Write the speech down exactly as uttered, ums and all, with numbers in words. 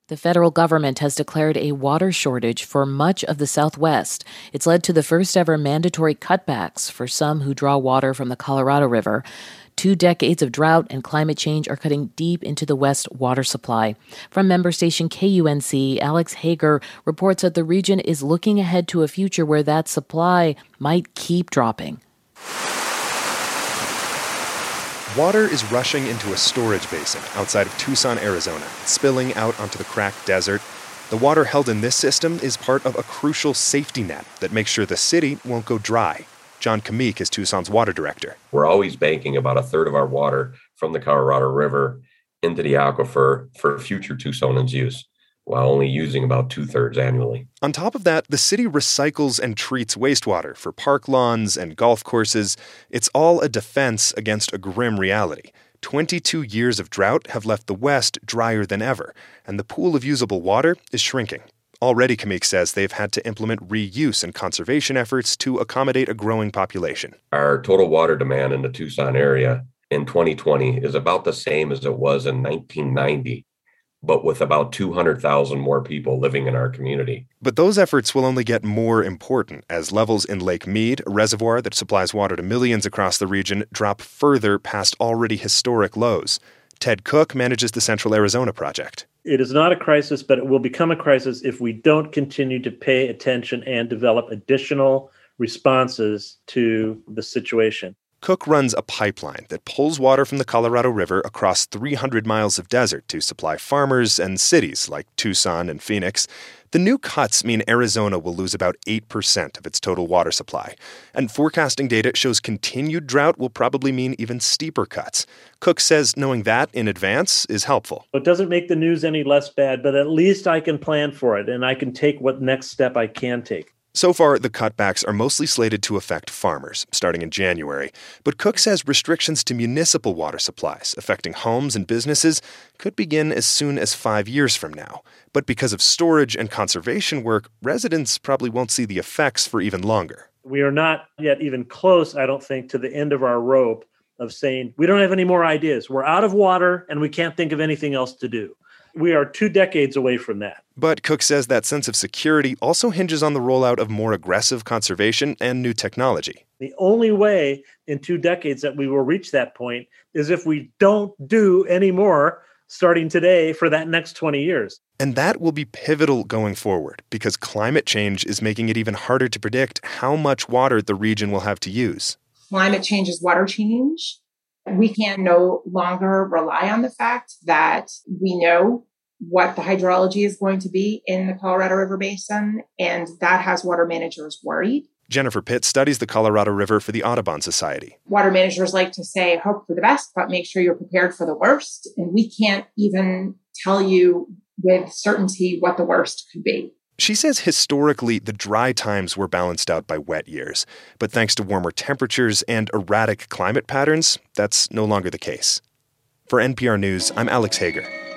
The federal government has declared a water shortage for much of the Southwest. It's led to the first ever mandatory cutbacks for some who draw water from the Colorado River. Two decades of drought and climate change are cutting deep into the West water supply. From member station K U N C, Alex Hager reports that the region is looking ahead to a future where that supply might keep dropping. Water is rushing into a storage basin outside of Tucson, Arizona, spilling out onto the cracked desert. The water held in this system is part of a crucial safety net that makes sure the city won't go dry. John Kamik is Tucson's water director. We're always banking about a third of our water from the Colorado River into the aquifer for future Tucsonans' use, while only using about two-thirds annually. On top of that, the city recycles and treats wastewater for park lawns and golf courses. It's all a defense against a grim reality. twenty-two years of drought have left the West drier than ever, and the pool of usable water is shrinking. Already, Kamik says they've had to implement reuse and conservation efforts to accommodate a growing population. Our total water demand in the Tucson area in twenty twenty is about the same as it was in nineteen ninety. But with about two hundred thousand more people living in our community. But those efforts will only get more important as levels in Lake Mead, a reservoir that supplies water to millions across the region, drop further past already historic lows. Ted Cook manages the Central Arizona Project. It is not a crisis, but it will become a crisis if we don't continue to pay attention and develop additional responses to the situation. Cook runs a pipeline that pulls water from the Colorado River across three hundred miles of desert to supply farmers and cities like Tucson and Phoenix. The new cuts mean Arizona will lose about eight percent of its total water supply. And forecasting data shows continued drought will probably mean even steeper cuts. Cook says knowing that in advance is helpful. It doesn't make the news any less bad, but at least I can plan for it and I can take what next step I can take. So far, the cutbacks are mostly slated to affect farmers, starting in January. But Cook says restrictions to municipal water supplies affecting homes and businesses could begin as soon as five years from now. But because of storage and conservation work, residents probably won't see the effects for even longer. We are not yet even close, I don't think, to the end of our rope of saying, we don't have any more ideas. We're out of water and we can't think of anything else to do. We are two decades away from that. But Cook says that sense of security also hinges on the rollout of more aggressive conservation and new technology. The only way in two decades that we will reach that point is if we don't do any more starting today for that next twenty years. And that will be pivotal going forward because climate change is making it even harder to predict how much water the region will have to use. Climate change is water change. We can no longer rely on the fact that we know what the hydrology is going to be in the Colorado River Basin, and that has water managers worried. Jennifer Pitt studies the Colorado River for the Audubon Society. Water managers like to say, hope for the best, but make sure you're prepared for the worst. And we can't even tell you with certainty what the worst could be. She says historically, the dry times were balanced out by wet years. But thanks to warmer temperatures and erratic climate patterns, that's no longer the case. For N P R News, I'm Alex Hager.